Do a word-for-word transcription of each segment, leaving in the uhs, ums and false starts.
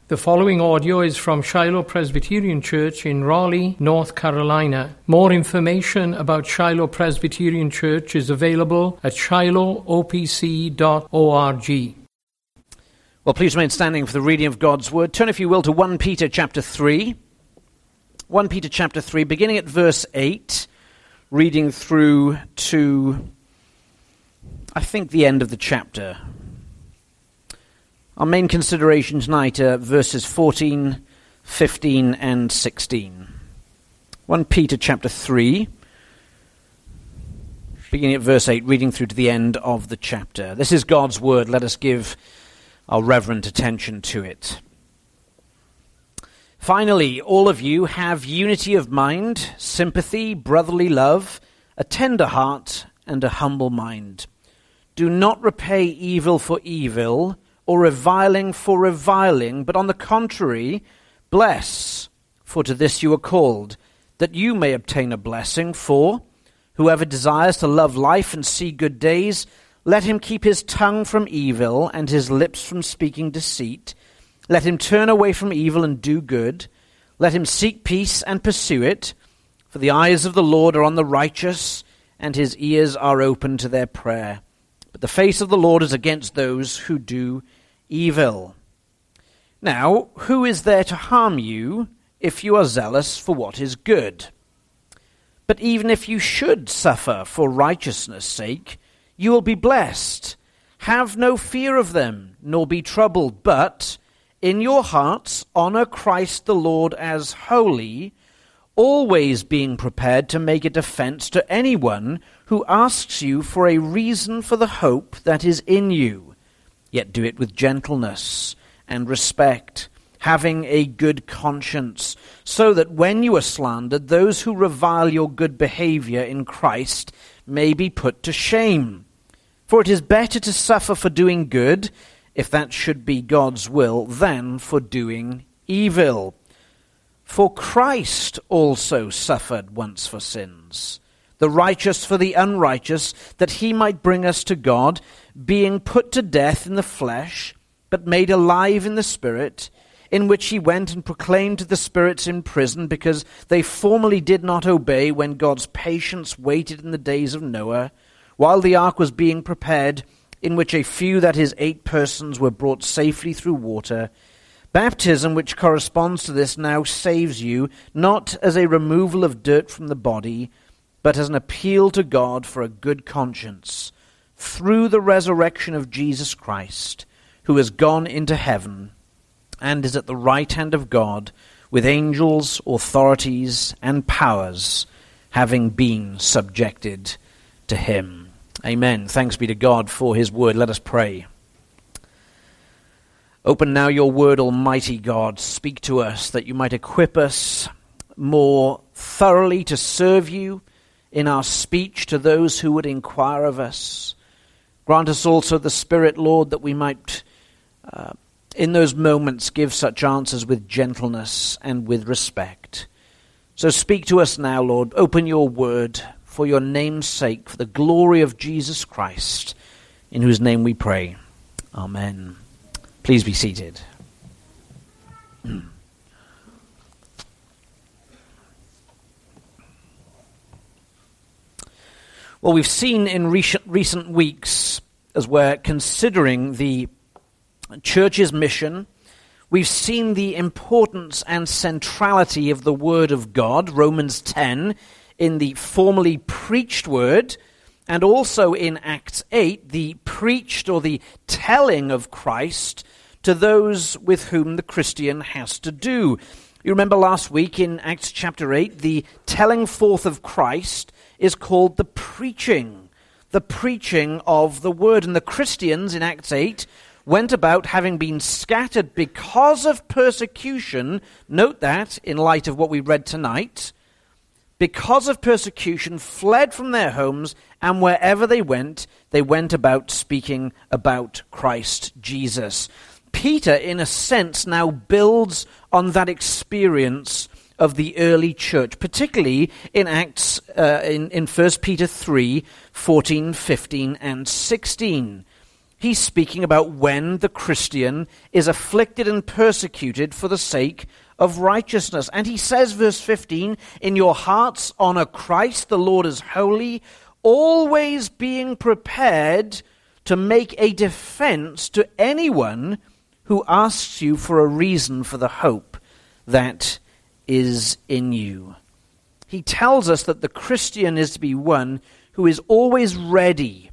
The following audio is from Shiloh Presbyterian Church in Raleigh, North Carolina. More information about Shiloh Presbyterian Church is available at shiloh o p c dot org. Well, please remain standing for the reading of God's Word. Turn, if you will, to First Peter chapter three. First Peter chapter three, beginning at verse eight, reading through to, I think, the end of the chapter. Our main consideration tonight are verses fourteen, fifteen, and sixteen. First Peter chapter three, beginning at verse eight, reading through to the end of the chapter. This is God's Word. Let us give our reverent attention to it. Finally, all of you have unity of mind, sympathy, brotherly love, a tender heart, and a humble mind. Do not repay evil for evil, or reviling for reviling, but on the contrary, bless, for to this you are called, that you may obtain a blessing. For whoever desires to love life and see good days, let him keep his tongue from evil and his lips from speaking deceit. Let him turn away from evil and do good. Let him seek peace and pursue it. For the eyes of the Lord are on the righteous, and his ears are open to their prayer. But the face of the Lord is against those who do evil. Now, who is there to harm you if you are zealous for what is good? But even if you should suffer for righteousness' sake, you will be blessed. Have no fear of them, nor be troubled, but in your hearts honor Christ the Lord as holy, always being prepared to make a defense to anyone who asks you for a reason for the hope that is in you. Yet do it with gentleness and respect, having a good conscience, so that when you are slandered, those who revile your good behavior in Christ may be put to shame. For it is better to suffer for doing good, if that should be God's will, than for doing evil. For Christ also suffered once for sins, the righteous for the unrighteous, that he might bring us to God, being put to death in the flesh, but made alive in the Spirit, in which he went and proclaimed to the spirits in prison, because they formerly did not obey when God's patience waited in the days of Noah, while the ark was being prepared, in which a few, that is, eight persons, were brought safely through water. Baptism, which corresponds to this, now saves you, not as a removal of dirt from the body, but as an appeal to God for a good conscience, through the resurrection of Jesus Christ, who has gone into heaven and is at the right hand of God, with angels, authorities, and powers, having been subjected to him. Amen. Thanks be to God for his word. Let us pray. Open now your word, Almighty God. Speak to us, that you might equip us more thoroughly to serve you in our speech to those who would inquire of us. Grant us also the Spirit, Lord, that we might, uh, in those moments, give such answers with gentleness and with respect. So speak to us now, Lord. Open your word for your name's sake, for the glory of Jesus Christ, in whose name we pray. Amen. Please be seated. Well, we've seen in recent, recent weeks, as we're considering the church's mission, we've seen the importance and centrality of the Word of God, Romans ten, in the formally preached word, and also in Acts eight, the preached or the telling of Christ to those with whom the Christian has to do. You remember last week in Acts chapter eight, the telling forth of Christ is called the preaching, the preaching of the word. And the Christians in Acts eight went about, having been scattered because of persecution. Note that in light of what we read tonight. Because of persecution, fled from their homes, and wherever they went, they went about speaking about Christ Jesus. Peter, in a sense, now builds on that experience of the early church, particularly in Acts, uh, in, in First Peter three, fourteen, fifteen, and sixteen. He's speaking about when the Christian is afflicted and persecuted for the sake of righteousness. And he says, verse fifteen, in your hearts honor Christ, the Lord is holy, always being prepared to make a defense to anyone who asks you for a reason for the hope that is in you. He tells us that the Christian is to be one who is always ready,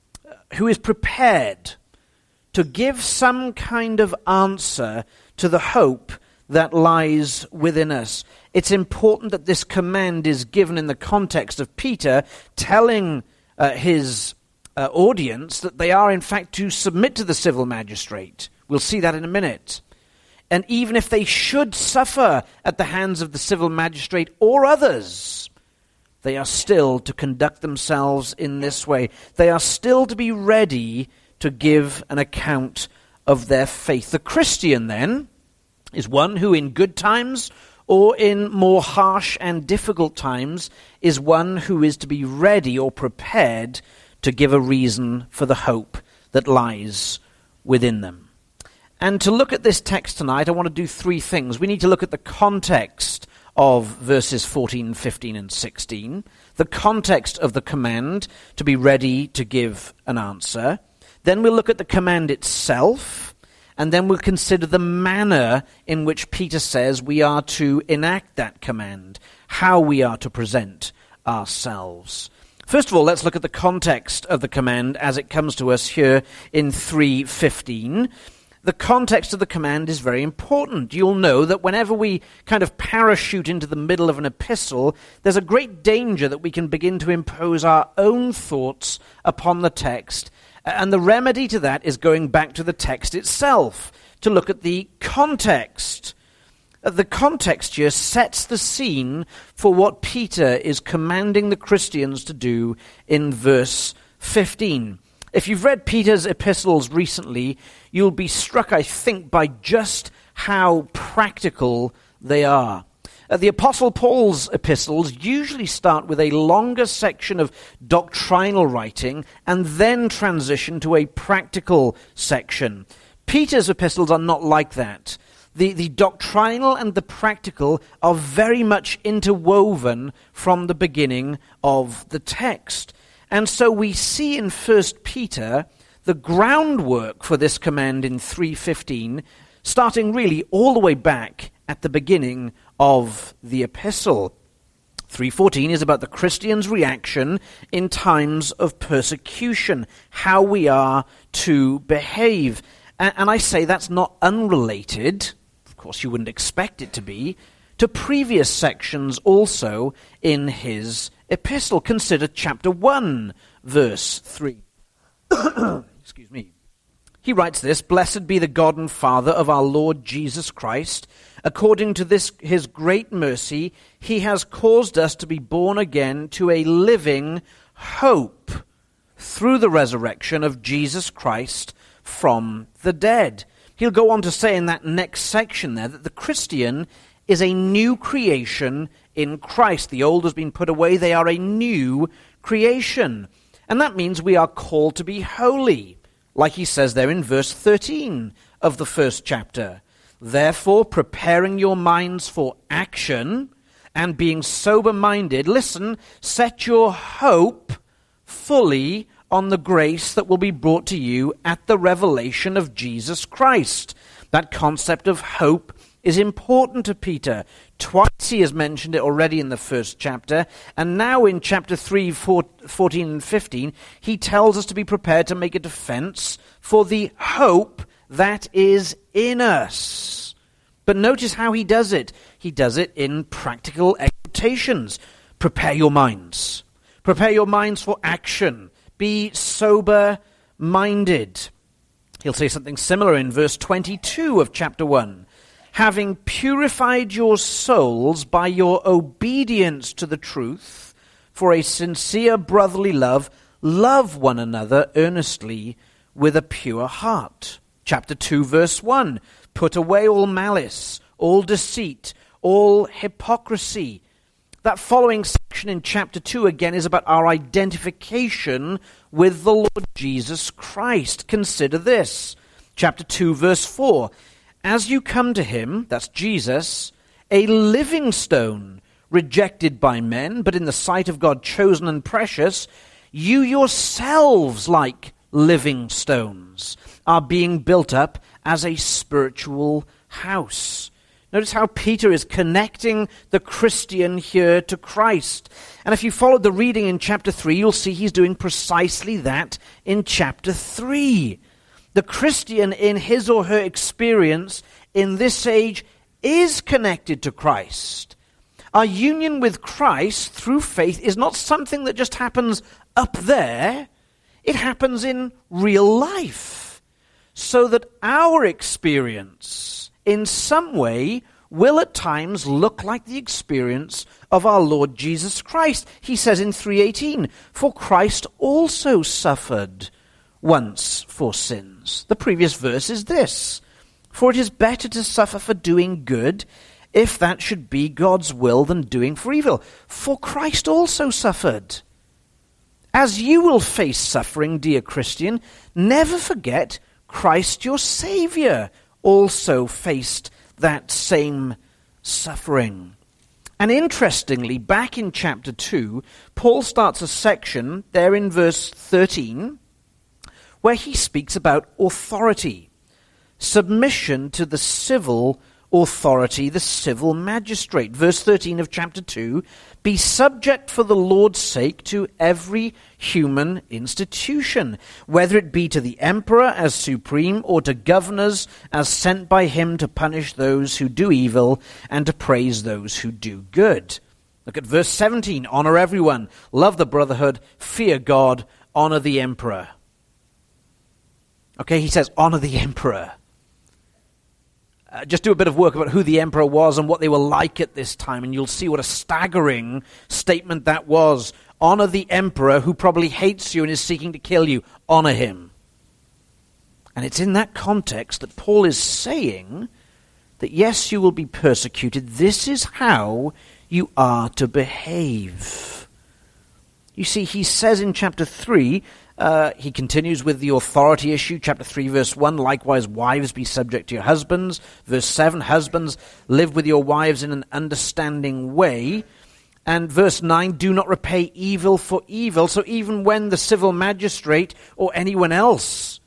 who is prepared to give some kind of answer to the hope that lies within us. It's important that this command is given in the context of Peter telling uh, his uh, audience that they are in fact to submit to the civil magistrate. We'll see that in a minute. And even if they should suffer at the hands of the civil magistrate or others, they are still to conduct themselves in this way. They are still to be ready to give an account of their faith. The Christian, then, is one who in good times or in more harsh and difficult times is one who is to be ready or prepared to give a reason for the hope that lies within them. And to look at this text tonight, I want to do three things. We need to look at the context of verses fourteen, fifteen, and sixteen, the context of the command to be ready to give an answer. Then we'll look at the command itself, and then we'll consider the manner in which Peter says we are to enact that command, how we are to present ourselves. First of all, let's look at the context of the command as it comes to us here in three fifteen. The context of the command is very important. You'll know that whenever we kind of parachute into the middle of an epistle, there's a great danger that we can begin to impose our own thoughts upon the text. And the remedy to that is going back to the text itself, to look at the context. The context here sets the scene for what Peter is commanding the Christians to do in verse fifteen. If you've read Peter's epistles recently, you'll be struck, I think, by just how practical they are. Uh, the Apostle Paul's epistles usually start with a longer section of doctrinal writing and then transition to a practical section. Peter's epistles are not like that. The, the doctrinal and the practical are very much interwoven from the beginning of the text. And so we see in First Peter the groundwork for this command in three fifteen, starting really all the way back at the beginning of the epistle. three fourteen is about the Christian's reaction in times of persecution, how we are to behave. And, and I say that's not unrelated, of course you wouldn't expect it to be, to previous sections also in his epistle. Consider chapter one, verse three. Excuse me. He writes this, "Blessed be the God and Father of our Lord Jesus Christ. According to this his great mercy, he has caused us to be born again to a living hope through the resurrection of Jesus Christ from the dead." He'll go on to say in that next section there that the Christian is a new creation in Christ. The old has been put away. They are a new creation. And that means we are called to be holy, like he says there in verse thirteen of the first chapter. "Therefore, preparing your minds for action and being sober-minded," listen, "set your hope fully on the grace that will be brought to you at the revelation of Jesus Christ." That concept of hope is important to Peter. Twice he has mentioned it already in the first chapter, and now in chapter three, fourteen, and fifteen, he tells us to be prepared to make a defense for the hope that is in us. But notice how he does it. He does it in practical exhortations. Prepare your minds. Prepare your minds for action. Be sober-minded. He'll say something similar in verse twenty-two of chapter one. "Having purified your souls by your obedience to the truth, for a sincere brotherly love, love one another earnestly with a pure heart." Chapter two, verse one, "Put away all malice, all deceit, all hypocrisy." That following section in chapter two, again, is about our identification with the Lord Jesus Christ. Consider this. Chapter two, verse four. As you come to him, that's Jesus, a living stone, rejected by men, but in the sight of God chosen and precious, you yourselves, like living stones, are being built up as a spiritual house. Notice how Peter is connecting the Christian here to Christ. And if you followed the reading in chapter three, you'll see he's doing precisely that in chapter three. The Christian, in his or her experience in this age, is connected to Christ. Our union with Christ through faith is not something that just happens up there. It happens in real life. So that our experience, in some way, will at times look like the experience of our Lord Jesus Christ. He says in three eighteen, for Christ also suffered once for sins. The previous verse is this, for it is better to suffer for doing good, if that should be God's will, than doing for evil. For Christ also suffered. As you will face suffering, dear Christian, never forget Christ your Savior also faced that same suffering. And interestingly, back in chapter two, Paul starts a section there in verse thirteen, where he speaks about authority, submission to the civil authority, the civil magistrate. Verse thirteen of chapter two, be subject for the Lord's sake to every human institution, whether it be to the emperor as supreme or to governors as sent by him to punish those who do evil and to praise those who do good. Look at verse seventeen, honor everyone, love the brotherhood, fear God, honor the emperor. Okay, he says honor the emperor. Uh, just do a bit of work about who the emperor was and what they were like at this time, and you'll see what a staggering statement that was. Honor the emperor who probably hates you and is seeking to kill you. Honor him. And it's in that context that Paul is saying that yes, you will be persecuted. This is how you are to behave. You see, he says in chapter three, Uh, he continues with the authority issue. Chapter three, verse one, likewise, wives, be subject to your husbands. Verse seven, husbands, live with your wives in an understanding way. And verse nine, do not repay evil for evil. So even when the civil magistrate or anyone else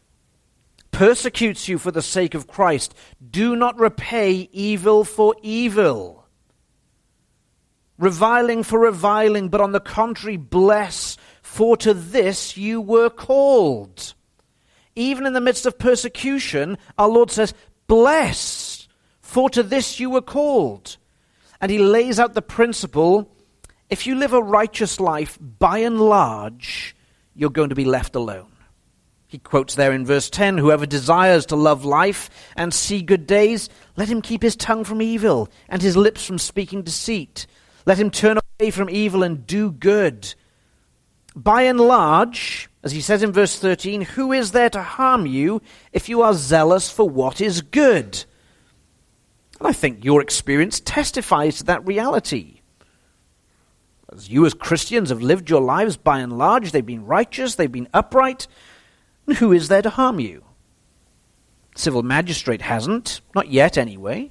persecutes you for the sake of Christ, do not repay evil for evil. Reviling for reviling, but on the contrary, bless, for to this you were called. Even in the midst of persecution, our Lord says, bless, for to this you were called. And he lays out the principle, if you live a righteous life, by and large, you're going to be left alone. He quotes there in verse ten, whoever desires to love life and see good days, let him keep his tongue from evil and his lips from speaking deceit. Let him turn away from evil and do good. By and large, as he says in verse thirteen, who is there to harm you if you are zealous for what is good? And I think your experience testifies to that reality. As you as Christians have lived your lives by and large, they've been righteous, they've been upright, and who is there to harm you? Civil magistrate hasn't, not yet anyway.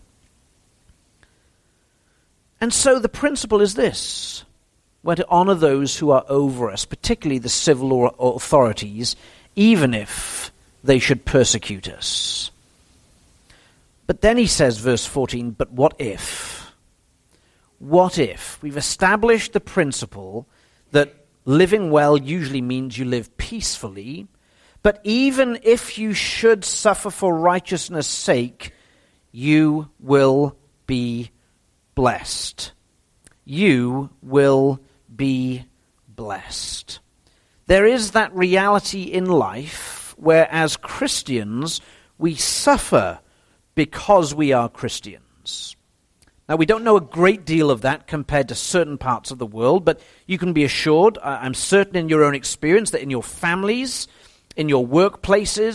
And so the principle is this. We're to honor those who are over us, particularly the civil authorities, even if they should persecute us. But then he says, verse fourteen, but what if? What if? We've established the principle that living well usually means you live peacefully, but even if you should suffer for righteousness' sake, you will be blessed. You will be blessed. There is that reality in life where as Christians we suffer because we are Christians. Now we don't know a great deal of that compared to certain parts of the world, but you can be assured, I'm certain in your own experience, that in your families, in your workplaces,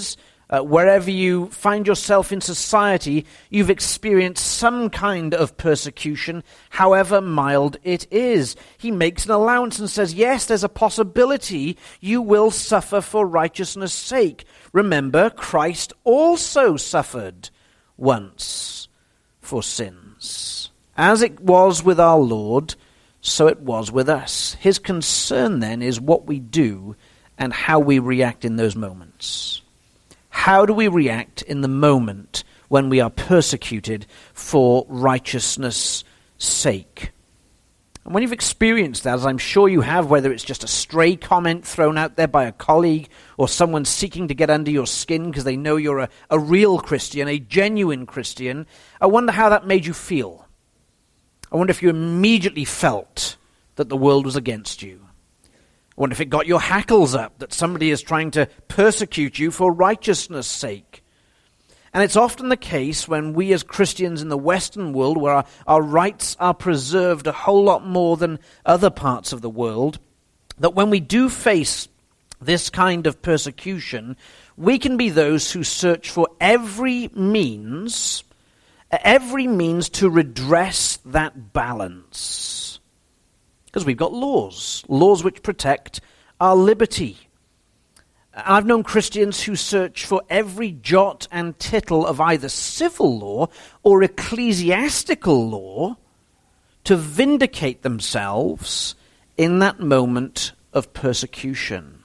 Uh, wherever you find yourself in society, you've experienced some kind of persecution, however mild it is. He makes an allowance and says, yes, there's a possibility you will suffer for righteousness' sake. Remember, Christ also suffered once for sins. As it was with our Lord, so it was with us. His concern then is what we do and how we react in those moments. How do we react in the moment when we are persecuted for righteousness' sake? And when you've experienced that, as I'm sure you have, whether it's just a stray comment thrown out there by a colleague or someone seeking to get under your skin because they know you're a, a real Christian, a genuine Christian, I wonder how that made you feel. I wonder if you immediately felt that the world was against you. I wonder if it got your hackles up that somebody is trying to persecute you for righteousness' sake. And it's often the case when we as Christians in the Western world, where our, our rights are preserved a whole lot more than other parts of the world, that when we do face this kind of persecution, we can be those who search for every means, every means to redress that balance. Because we've got laws, laws which protect our liberty. I've known Christians who search for every jot and tittle of either civil law or ecclesiastical law to vindicate themselves in that moment of persecution.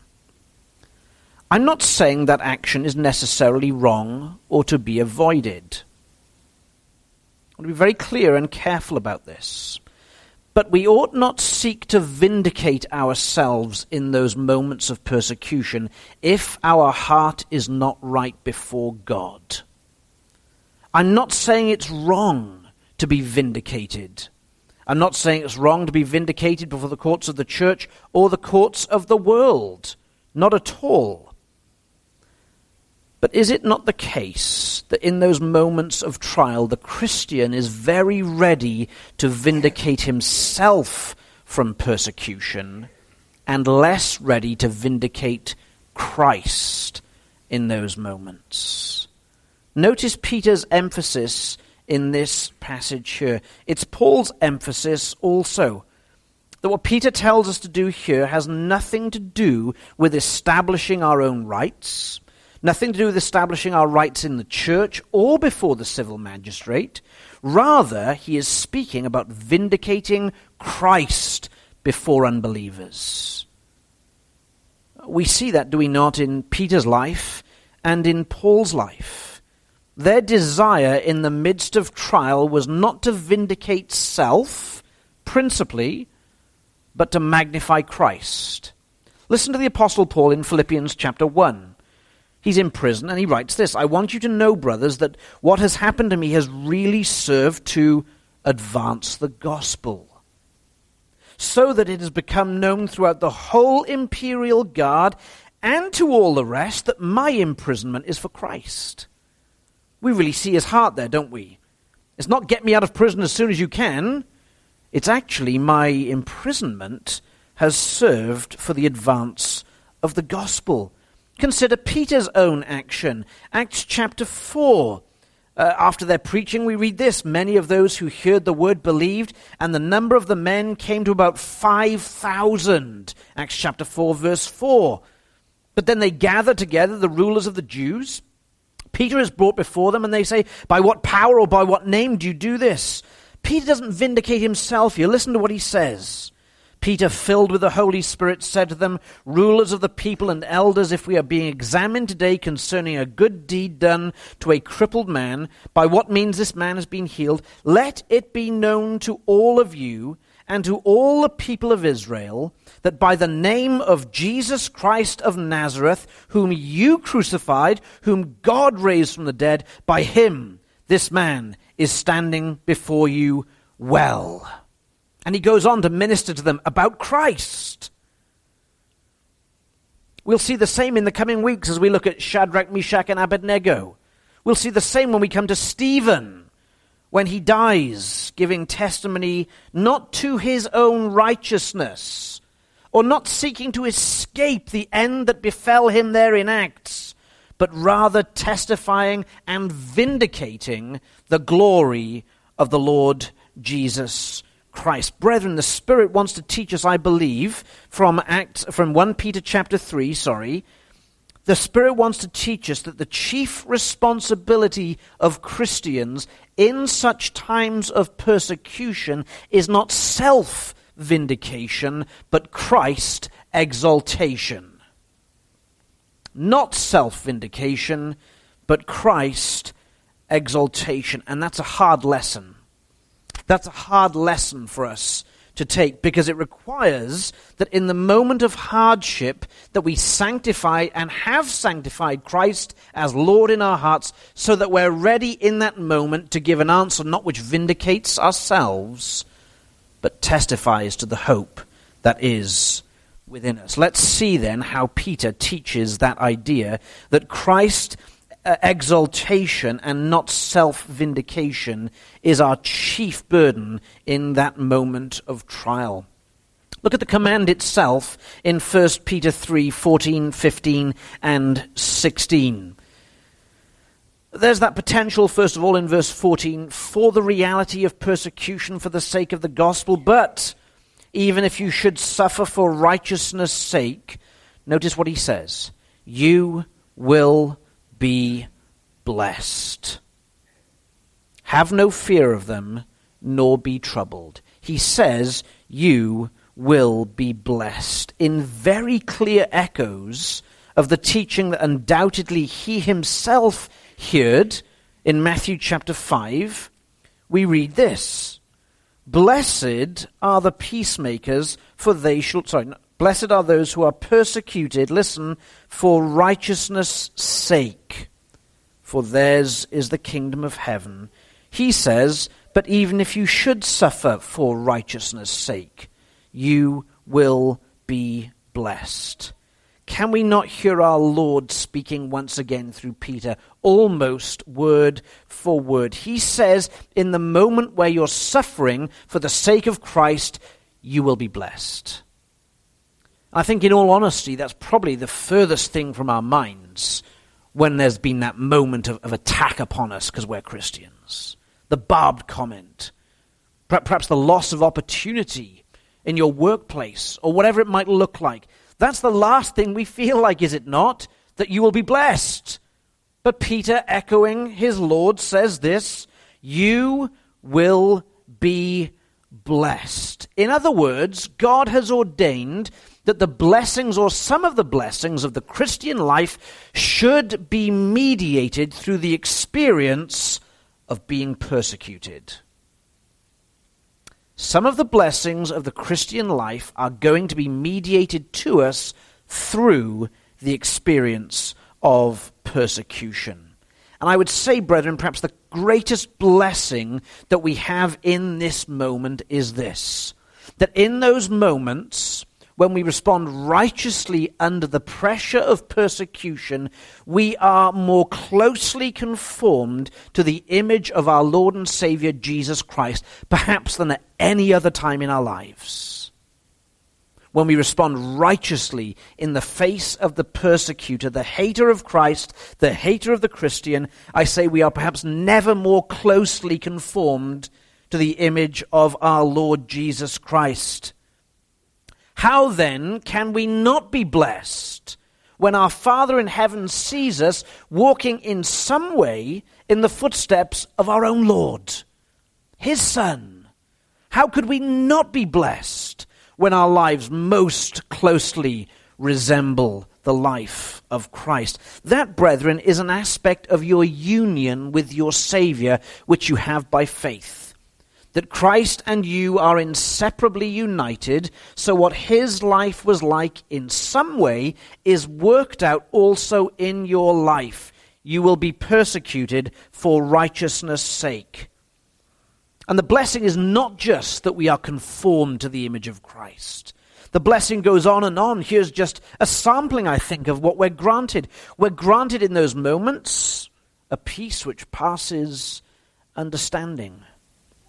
I'm not saying that action is necessarily wrong or to be avoided. I want to be very clear and careful about this. But we ought not seek to vindicate ourselves in those moments of persecution if our heart is not right before God. I'm not saying it's wrong to be vindicated. I'm not saying it's wrong to be vindicated before the courts of the church or the courts of the world. Not at all. But is it not the case that in those moments of trial, the Christian is very ready to vindicate himself from persecution and less ready to vindicate Christ in those moments? Notice Peter's emphasis in this passage here. It's Paul's emphasis also. That what Peter tells us to do here has nothing to do with establishing our own rights, nothing to do with establishing our rights in the church or before the civil magistrate. Rather, he is speaking about vindicating Christ before unbelievers. We see that, do we not, in Peter's life and in Paul's life. Their desire in the midst of trial was not to vindicate self, principally, but to magnify Christ. Listen to the Apostle Paul in Philippians chapter one. He's in prison, and he writes this: I want you to know, brothers, that what has happened to me has really served to advance the gospel, so that it has become known throughout the whole imperial guard and to all the rest that my imprisonment is for Christ. We really see his heart there, don't we? It's not get me out of prison as soon as you can. It's actually my imprisonment has served for the advance of the gospel. Consider Peter's own action. Acts chapter four. Uh, after their preaching, we read this: many of those who heard the word believed, and the number of the men came to about five thousand. Acts chapter four, verse four. But then they gather together, the rulers of the Jews. Peter is brought before them, and they say, by what power or by what name do you do this? Peter doesn't vindicate himself here. Listen to what he says. Peter, filled with the Holy Spirit, said to them, rulers of the people and elders, if we are being examined today concerning a good deed done to a crippled man, by what means this man has been healed, let it be known to all of you and to all the people of Israel that by the name of Jesus Christ of Nazareth, whom you crucified, whom God raised from the dead, by him this man is standing before you well. And he goes on to minister to them about Christ. We'll see the same in the coming weeks as we look at Shadrach, Meshach, and Abednego. We'll see the same when we come to Stephen, when he dies, giving testimony not to his own righteousness, or not seeking to escape the end that befell him there in Acts, but rather testifying and vindicating the glory of the Lord Jesus Christ. Brethren, the Spirit wants to teach us, I believe, from Acts, from First Peter chapter three, sorry, the Spirit wants to teach us that the chief responsibility of Christians in such times of persecution is not self-vindication, but Christ exaltation. Not self-vindication, but Christ exaltation. And that's a hard lesson. That's a hard lesson for us to take, because it requires that in the moment of hardship that we sanctify and have sanctified Christ as Lord in our hearts, so that we're ready in that moment to give an answer not which vindicates ourselves, but testifies to the hope that is within us. Let's see then how Peter teaches that idea that Christ Uh, exaltation and not self-vindication is our chief burden in that moment of trial. Look at the command itself in First Peter three, fourteen, fifteen, and sixteen. There's that potential, first of all, in verse fourteen, for the reality of persecution for the sake of the gospel, but even if you should suffer for righteousness' sake, notice what he says, you will be blessed. Have no fear of them, nor be troubled. He says, you will be blessed, in very clear echoes of the teaching that undoubtedly he himself heard in Matthew chapter five. We read this, blessed are the peacemakers, for they shall, sorry, no, blessed are those who are persecuted, listen, for righteousness' sake, for theirs is the kingdom of heaven. He says, but even if you should suffer for righteousness' sake, you will be blessed. Can we not hear our Lord speaking once again through Peter, almost word for word? He says, in the moment where you're suffering for the sake of Christ, you will be blessed. I think in all honesty, that's probably the furthest thing from our minds when there's been that moment of, of attack upon us because we're Christians. The barbed comment, perhaps the loss of opportunity in your workplace or whatever it might look like. That's the last thing we feel like, is it not? That you will be blessed. But Peter, echoing his Lord, says this, you will be blessed. In other words, God has ordained that the blessings, or some of the blessings of the Christian life, should be mediated through the experience of being persecuted. Some of the blessings of the Christian life are going to be mediated to us through the experience of persecution. And I would say, brethren, perhaps the greatest blessing that we have in this moment is this, that in those moments when we respond righteously under the pressure of persecution, we are more closely conformed to the image of our Lord and Savior Jesus Christ, perhaps than at any other time in our lives. When we respond righteously in the face of the persecutor, the hater of Christ, the hater of the Christian, I say we are perhaps never more closely conformed to the image of our Lord Jesus Christ. How then can we not be blessed when our Father in heaven sees us walking in some way in the footsteps of our own Lord, his Son? How could we not be blessed when our lives most closely resemble the life of Christ? That, brethren, is an aspect of your union with your Savior, which you have by faith. That Christ and you are inseparably united, so what his life was like in some way is worked out also in your life. You will be persecuted for righteousness' sake. And the blessing is not just that we are conformed to the image of Christ. The blessing goes on and on. Here's just a sampling, I think, of what we're granted. We're granted in those moments a peace which passes understanding.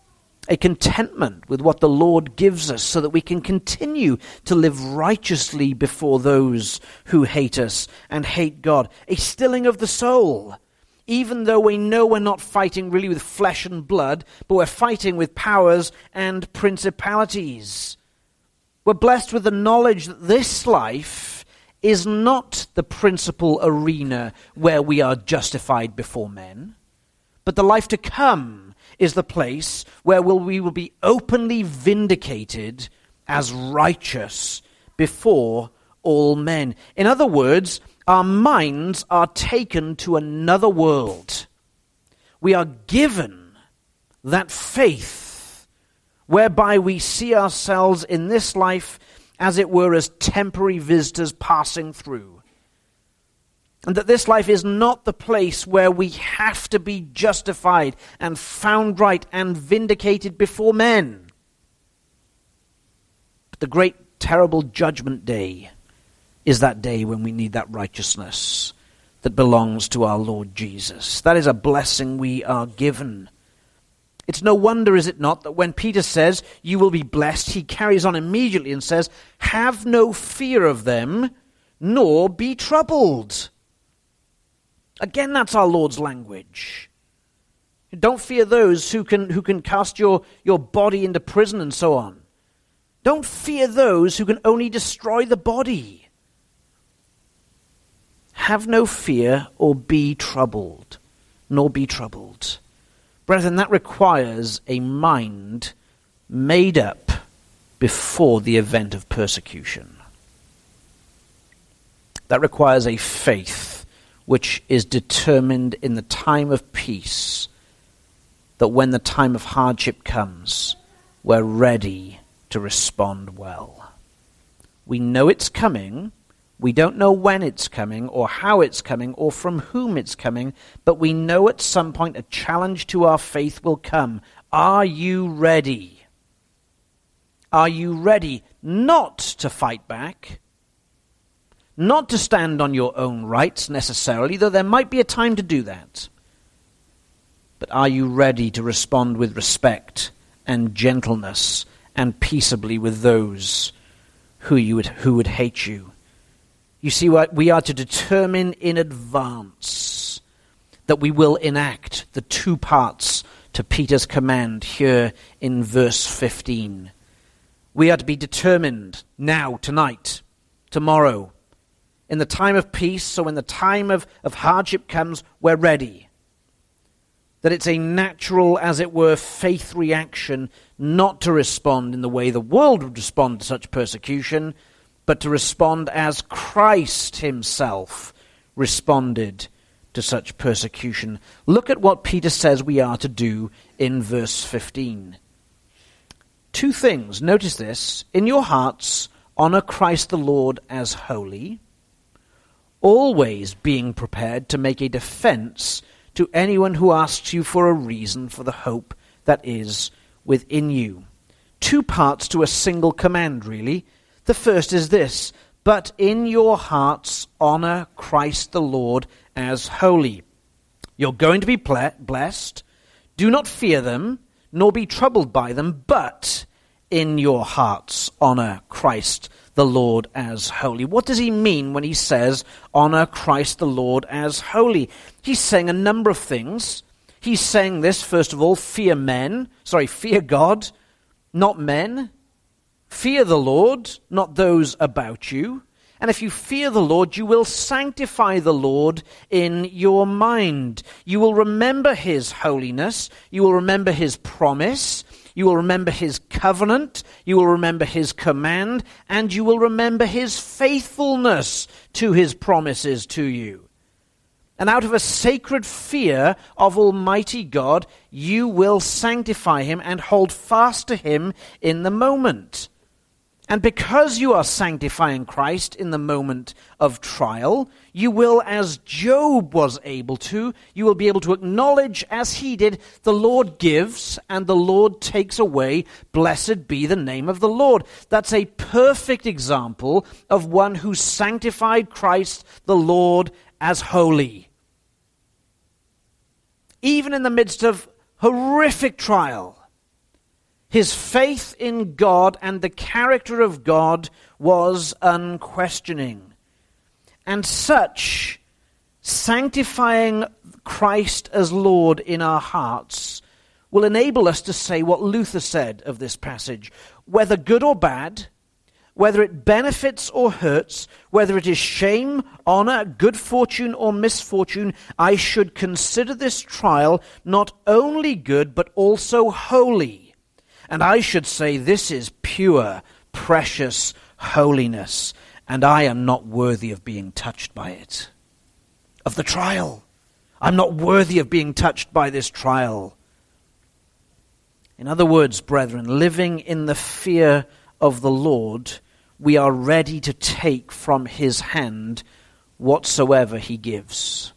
a contentment with what the Lord gives us so that we can continue to live righteously before those who hate us and hate God. A stilling of the soul, even though we know we're not fighting really with flesh and blood, but we're fighting with powers and principalities. We're blessed with the knowledge that this life is not the principal arena where we are justified before men, but the life to come is the place where we'll, we will be openly vindicated as righteous before all men. In other words, our minds are taken to another world. We are given that faith whereby we see ourselves in this life as it were as temporary visitors passing through. And that this life is not the place where we have to be justified and found right and vindicated before men. But the great terrible judgment day is that day when we need that righteousness that belongs to our Lord Jesus. That is a blessing we are given. It's no wonder, is it not, that when Peter says, you will be blessed, he carries on immediately and says, have no fear of them, nor be troubled. Again, that's our Lord's language. Don't fear those who can, who can cast your, your body into prison and so on. Don't fear those who can only destroy the body. Have no fear or be troubled, nor be troubled. Brethren, that requires a mind made up before the event of persecution. That requires a faith which is determined in the time of peace, that when the time of hardship comes, we're ready to respond well. We know it's coming. We don't know when it's coming or how it's coming or from whom it's coming, but we know at some point a challenge to our faith will come. Are you ready? Are you ready not to fight back? Not to stand on your own rights necessarily, though there might be a time to do that. But are you ready to respond with respect and gentleness and peaceably with those who you would, who would hate you? You see what we are to determine in advance that we will enact the two parts to Peter's command here in verse fifteen. We are to be determined now, tonight, tomorrow, in the time of peace, so when the time of, of hardship comes, we're ready. That it's a natural, as it were, faith reaction, not to respond in the way the world would respond to such persecution, but to respond as Christ himself responded to such persecution. Look at what Peter says we are to do in verse fifteen. Two things, notice this. In your hearts, honor Christ the Lord as holy, always being prepared to make a defense to anyone who asks you for a reason for the hope that is within you. Two parts to a single command, really. The first is this, but in your hearts honor Christ the Lord as holy. You're going to be ble- blessed. Do not fear them, nor be troubled by them, but in your hearts honor Christ the Lord as holy. What does he mean when he says honor Christ the Lord as holy? He's saying a number of things. He's saying this, first of all, fear men, sorry, fear God, not men. Fear the Lord, not those about you. And if you fear the Lord, you will sanctify the Lord in your mind. You will remember his holiness. You will remember his promise. You will remember his covenant. You will remember his command. And you will remember his faithfulness to his promises to you. And out of a sacred fear of Almighty God, you will sanctify him and hold fast to him in the moment. And because you are sanctifying Christ in the moment of trial, you will, as Job was able to, you will be able to acknowledge, as he did, the Lord gives and the Lord takes away. Blessed be the name of the Lord. That's a perfect example of one who sanctified Christ the Lord as holy. Even in the midst of horrific trial, His faith in God and the character of God was unquestioning. And such sanctifying Christ as Lord in our hearts will enable us to say what Luther said of this passage. Whether good or bad, whether it benefits or hurts, whether it is shame, honor, good fortune or misfortune, I should consider this trial not only good but also holy. And I should say this is pure, precious holiness, and I am not worthy of being touched by it. Of the trial. I'm not worthy of being touched by this trial. In other words, brethren, living in the fear of the Lord, we are ready to take from his hand whatsoever he gives.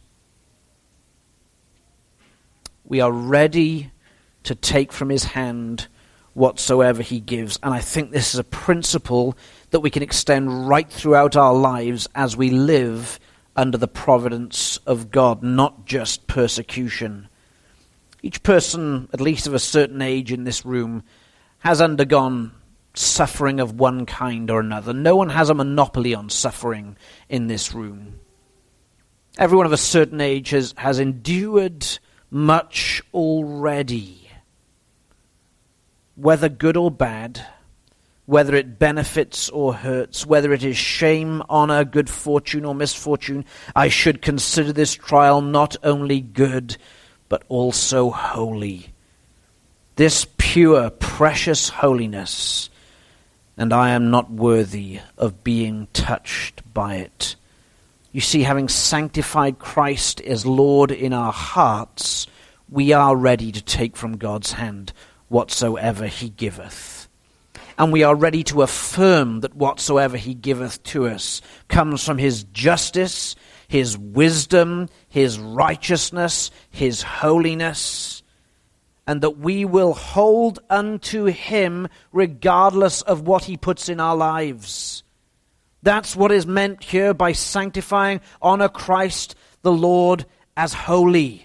We are ready to take from his hand whatsoever he gives. And I think this is a principle that we can extend right throughout our lives as we live under the providence of God, not just persecution. Each person, at least of a certain age in this room, has undergone suffering of one kind or another. No one has a monopoly on suffering in this room. Everyone of a certain age has, has endured much already. Whether good or bad, whether it benefits or hurts, whether it is shame, honor, good fortune or misfortune, I should consider this trial not only good, but also holy. This pure, precious holiness, and I am not worthy of being touched by it. You see, having sanctified Christ as Lord in our hearts, we are ready to take from God's hand whatsoever he giveth. And we are ready to affirm that whatsoever he giveth to us comes from his justice, his wisdom, his righteousness, his holiness, and that we will hold unto him regardless of what he puts in our lives. That's what is meant here by sanctifying, honor Christ the Lord as holy.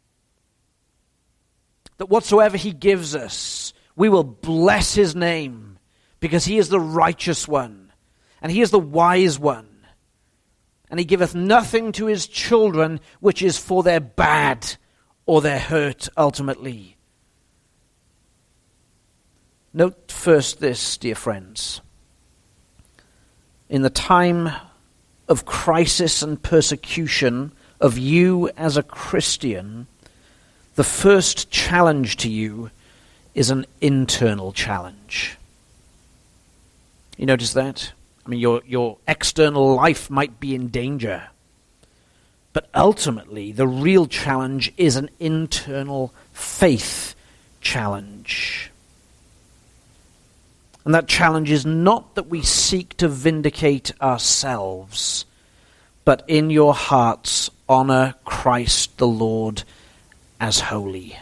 That whatsoever he gives us, we will bless his name, because he is the righteous one, and he is the wise one. And he giveth nothing to his children which is for their bad or their hurt ultimately. Note first this, dear friends. In the time of crisis and persecution of you as a Christian, the first challenge to you is an internal challenge. You notice that? I mean, your, your external life might be in danger. But ultimately, the real challenge is an internal faith challenge. And that challenge is not that we seek to vindicate ourselves, but in your hearts honor Christ the Lord as holy.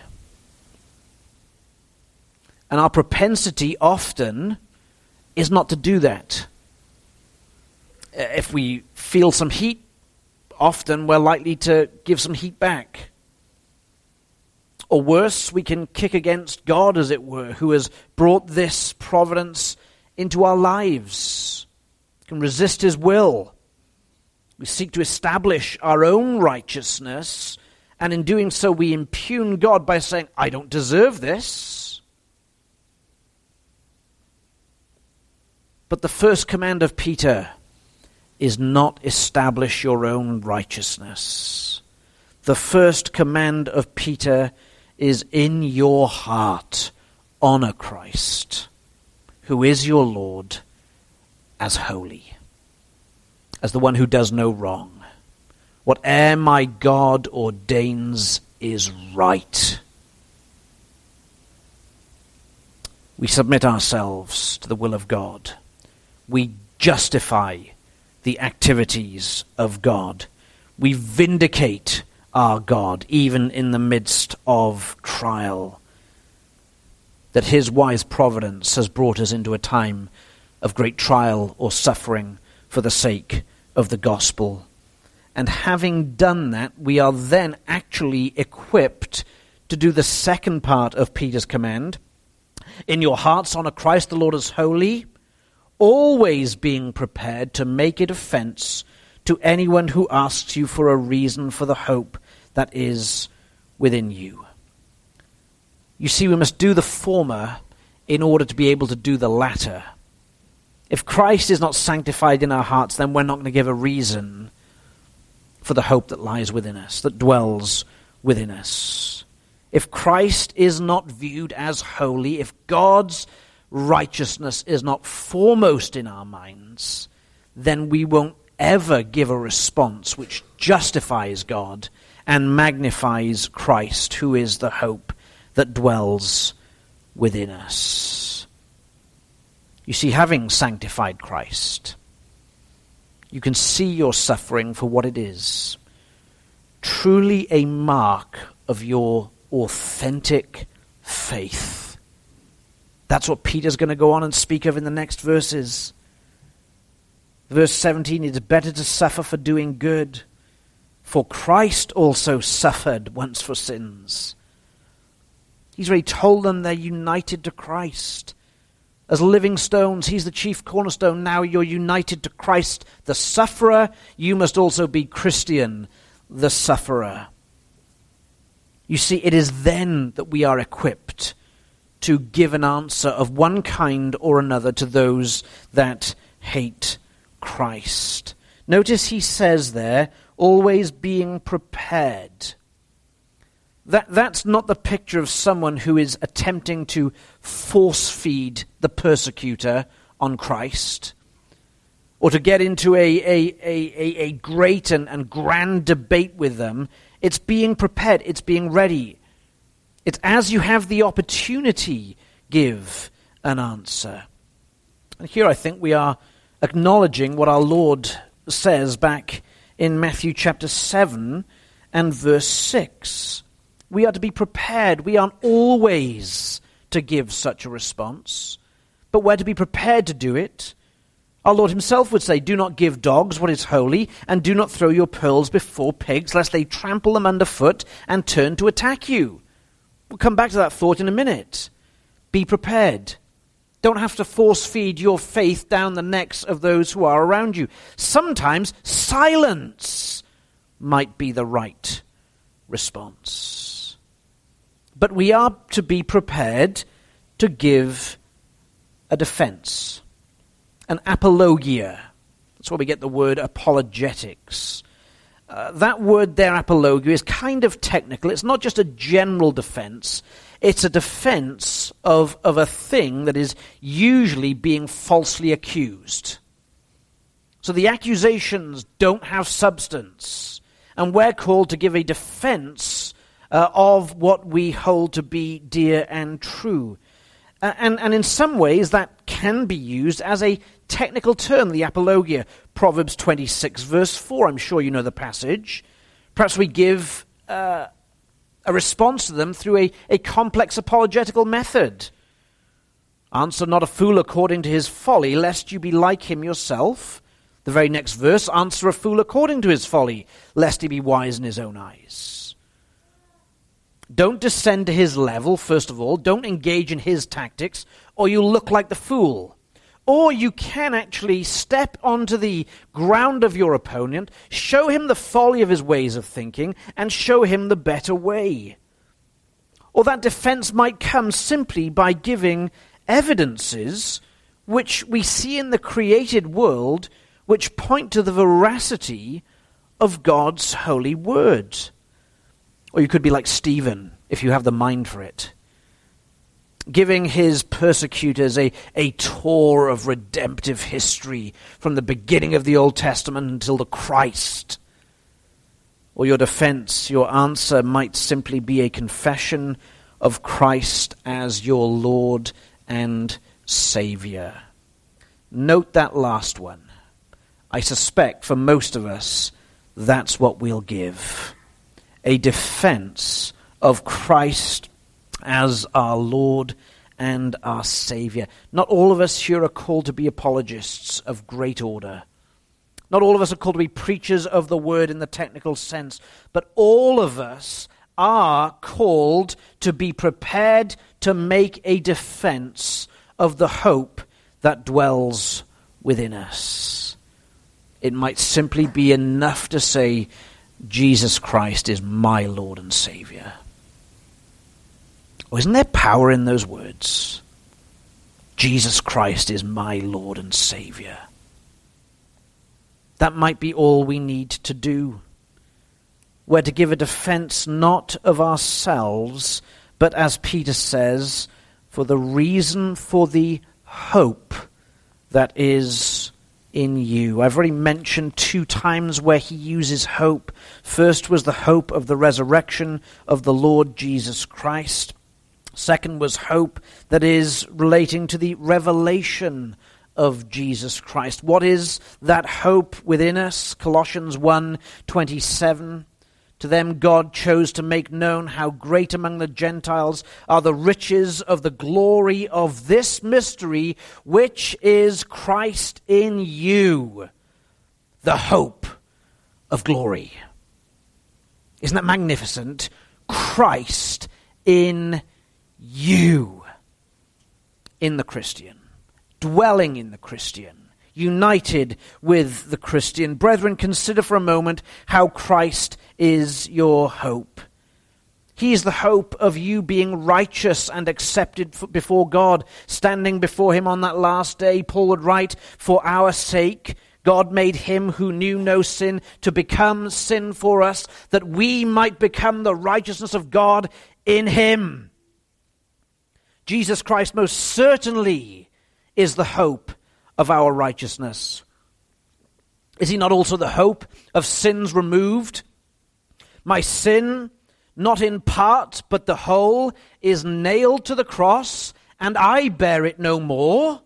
And our propensity often is not to do that. If we feel some heat, often we're likely to give some heat back. Or worse, we can kick against God, as it were, who has brought this providence into our lives. We can resist his will. We seek to establish our own righteousness, and in doing so we impugn God by saying, I don't deserve this. But the first command of Peter is not establish your own righteousness. The first command of Peter is in your heart, honor Christ, who is your Lord, as holy, as the one who does no wrong. Whate'er my God ordains is right. We submit ourselves to the will of God. We justify the activities of God. We vindicate our God, even in the midst of trial. That his wise providence has brought us into a time of great trial or suffering for the sake of the gospel. And having done that, we are then actually equipped to do the second part of Peter's command, In your hearts honor Christ the Lord as holy, always being prepared to make a defense to anyone who asks you for a reason for the hope that is within you. You see, we must do the former in order to be able to do the latter. If Christ is not sanctified in our hearts, then we're not going to give a reason for the hope that lies within us, that dwells within us. If Christ is not viewed as holy, if God's righteousness is not foremost in our minds, then we won't ever give a response which justifies God and magnifies Christ, who is the hope that dwells within us. You see, having sanctified Christ, you can see your suffering for what it is, truly a mark of your authentic faith. That's what Peter's going to go on and speak of in the next verses. Verse seventeen, it is better to suffer for doing good, for Christ also suffered once for sins. He's already told them they're united to Christ. As living stones, he's the chief cornerstone. Now you're united to Christ, the sufferer. You must also be Christian, the sufferer. You see, it is then that we are equipped to give an answer of one kind or another to those that hate Christ. Notice he says there, always being prepared. That, that's not the picture of someone who is attempting to force-feed the persecutor on Christ, or to get into a, a, a, a great and, and grand debate with them. It's being prepared. It's being ready. It's as you have the opportunity, give an answer. And here I think we are acknowledging what our Lord says back in Matthew chapter seven and verse six. We are to be prepared. We aren't always to give such a response, but we're to be prepared to do it. Our Lord himself would say, do not give dogs what is holy, and do not throw your pearls before pigs, lest they trample them underfoot and turn to attack you. We'll come back to that thought in a minute. Be prepared. Don't have to force-feed your faith down the necks of those who are around you. Sometimes silence might be the right response. But we are to be prepared to give a defense, an apologia. That's where we get the word apologetics. Uh, that word there, apologia, is kind of technical. It's not just a general defense. It's a defense of, of a thing that is usually being falsely accused. So the accusations don't have substance, and we're called to give a defense uh, of what we hold to be dear and true. Uh, and, and in some ways that can be used as a technical term, the apologia. Proverbs twenty-six, verse four, I'm sure you know the passage. Perhaps we give uh, a response to them through a, a complex apologetical method. Answer not a fool according to his folly, lest you be like him yourself. The very next verse, answer a fool according to his folly, lest he be wise in his own eyes. Don't descend to his level, first of all. Don't engage in his tactics, or you'll look like the fool. Or you can actually step onto the ground of your opponent, show him the folly of his ways of thinking, and show him the better way. Or that defense might come simply by giving evidences which we see in the created world, which point to the veracity of God's holy word. Or you could be like Stephen, if you have the mind for it, giving his persecutors a, a tour of redemptive history from the beginning of the Old Testament until the Christ. Or your defense, your answer might simply be a confession of Christ as your Lord and Savior. Note that last one. I suspect for most of us, that's what we'll give. A defense of Christ as our Lord and our Savior. Not all of us here are called to be apologists of great order. Not all of us are called to be preachers of the word in the technical sense, but all of us are called to be prepared to make a defense of the hope that dwells within us. It might simply be enough to say, Jesus Christ is my Lord and Savior. Oh, isn't there power in those words? Jesus Christ is my Lord and Savior. That might be all we need to do. We're to give a defense not of ourselves, but as Peter says, for the reason for the hope that is in you. I've already mentioned two times where he uses hope. First was the hope of the resurrection of the Lord Jesus Christ. Second was hope that is relating to the revelation of Jesus Christ. What is that hope within us? Colossians one twenty-seven. To them God chose to make known how great among the Gentiles are the riches of the glory of this mystery, which is Christ in you, the hope of glory. Isn't that magnificent? Christ in you, in the Christian, dwelling in the Christian, united with the Christian. Brethren, consider for a moment how Christ is your hope. He is the hope of you being righteous and accepted before God, standing before him on that last day. Paul would write, for our sake, God made him who knew no sin to become sin for us, that we might become the righteousness of God in him. Jesus Christ most certainly is the hope of our righteousness. Is he not also the hope of sins removed? My sin, not in part, but the whole, is nailed to the cross, and I bear it no more.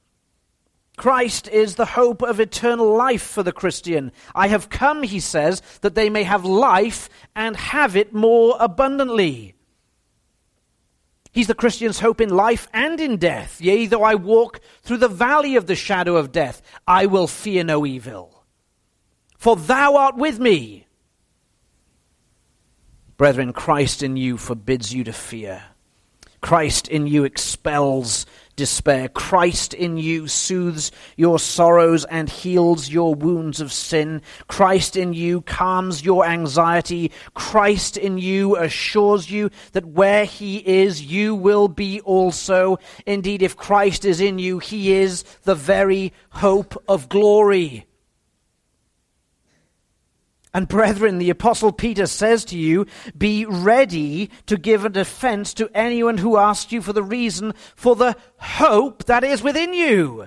Christ is the hope of eternal life for the Christian. I have come, he says, that they may have life and have it more abundantly. He's the Christian's hope in life and in death. Yea, though I walk through the valley of the shadow of death, I will fear no evil. For thou art with me. Brethren, Christ in you forbids you to fear. Christ in you expels despair. Christ in you soothes your sorrows and heals your wounds of sin. Christ in you calms your anxiety. Christ in you assures you that where he is, you will be also. Indeed, if Christ is in you, he is the very hope of glory. And brethren, the Apostle Peter says to you, be ready to give a defense to anyone who asks you for the reason for the hope that is within you.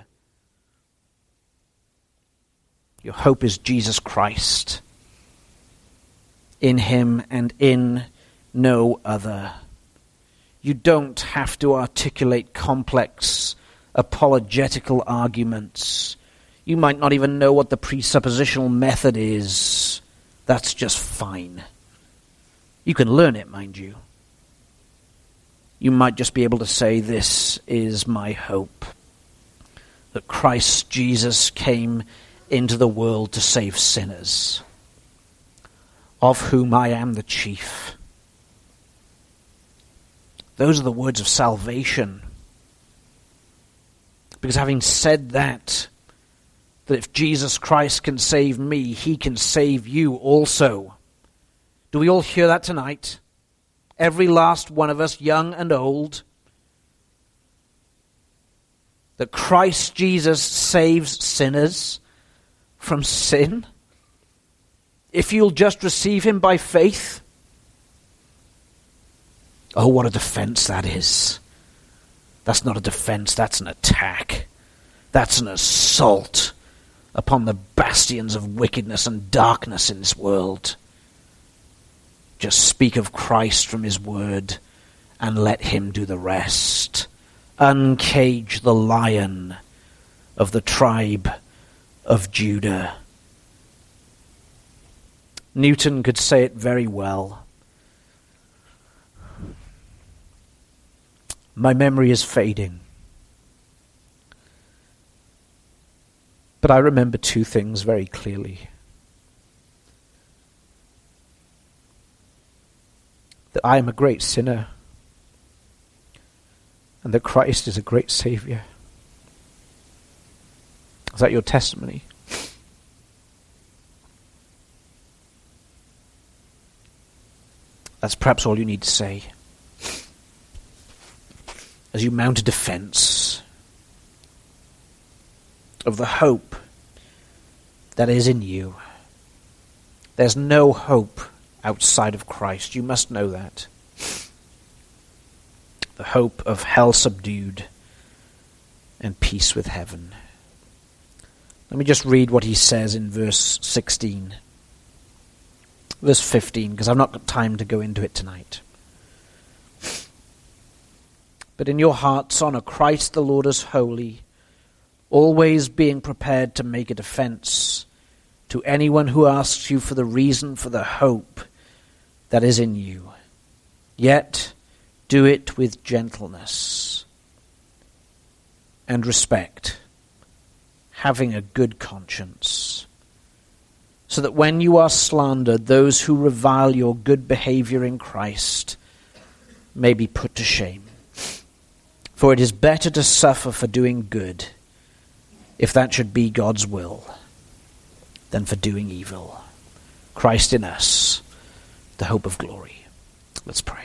Your hope is Jesus Christ. In him and in no other. You don't have to articulate complex apologetical arguments. You might not even know what the presuppositional method is. That's just fine. You can learn it, mind you. You might just be able to say, this is my hope, that Christ Jesus came into the world to save sinners, of whom I am the chief. Those are the words of salvation. Because having said that, that if Jesus Christ can save me, he can save you also. Do we all hear that tonight? Every last one of us, young and old. That Christ Jesus saves sinners from sin. If you'll just receive him by faith. Oh, what a defense that is. That's not a defense, that's an attack. That's an assault upon the bastions of wickedness and darkness in this world. Just speak of Christ from his word and let him do the rest. Uncage the lion of the tribe of Judah. Newton could say it very well. My memory is fading. But I remember two things very clearly. That I am a great sinner. and that Christ is a great Saviour. Is that your testimony? That's perhaps all you need to say as you mount a defense of the hope that is in you. There's no hope outside of Christ. You must know that. The hope of hell subdued and peace with heaven. Let me just read what he says in verse sixteen. Verse fifteen, because I've not got time to go into it tonight. But in your hearts honor Christ the Lord as holy, always being prepared to make a defense to anyone who asks you for the reason for the hope that is in you. Yet do it with gentleness and respect, having a good conscience, so that when you are slandered, those who revile your good behavior in Christ may be put to shame. For it is better to suffer for doing good, if that should be God's will, than for doing evil. Christ in us, the hope of glory. Let's pray.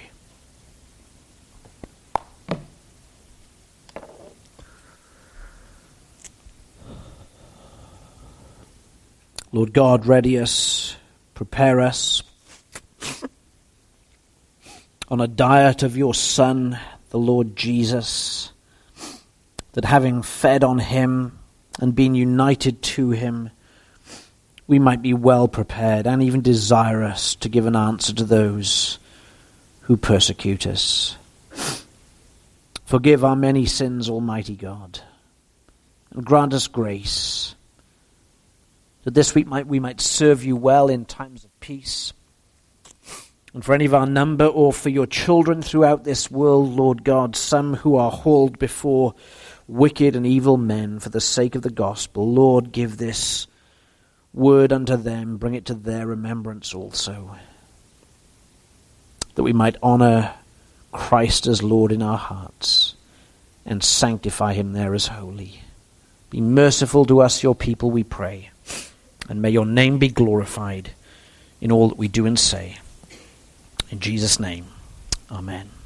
Lord God, ready us, prepare us on a diet of your Son, the Lord Jesus, that having fed on him and been united to him, we might be well prepared and even desirous to give an answer to those who persecute us. Forgive our many sins, Almighty God, and grant us grace, that this week might, we might serve you well in times of peace. And for any of our number, or for your children throughout this world, Lord God, some who are hauled before wicked and evil men for the sake of the gospel, Lord, give this word unto them, bring it to their remembrance also, that we might honor Christ as Lord in our hearts and sanctify him there as holy. Be merciful to us, your people, we pray. And may your name be glorified in all that we do and say. In Jesus' name, amen.